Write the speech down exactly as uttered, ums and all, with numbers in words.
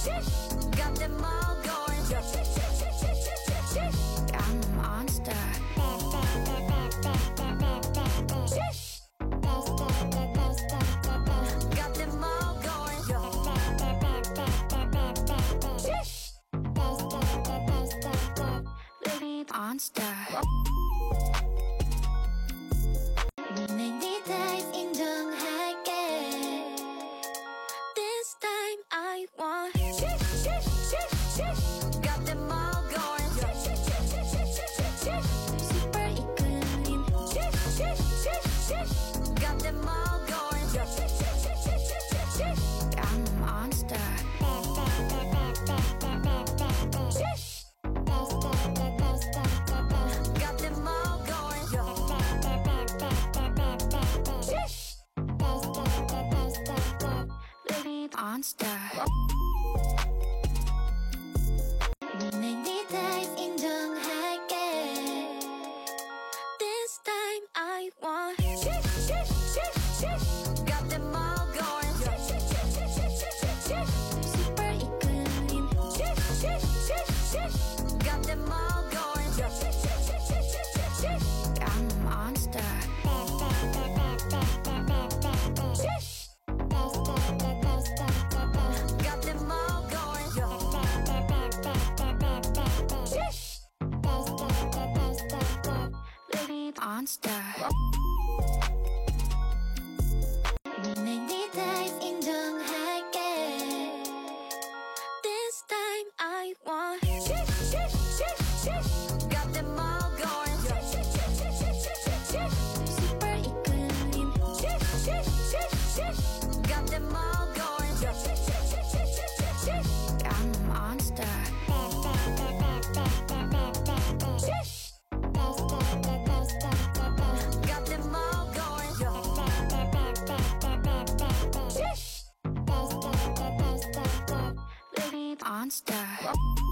Got them all going. I'm a monster. Got them all going. Baby monster. 내 type 인정할게. This time I want. Got them all going. Super equilibrium. Got them all going. I'm a monster. Got them all going. Baby monster. 내 type 인정할게. This time I want. Got them all going. Super equilibrium. Got them all going. I'm a monster. Got them all going. Baby monster. 내 type 인정할게. This time I want. Got them all going. Super equilibrium. Got them all going. I'm a monster. Got them all going. Baby monster.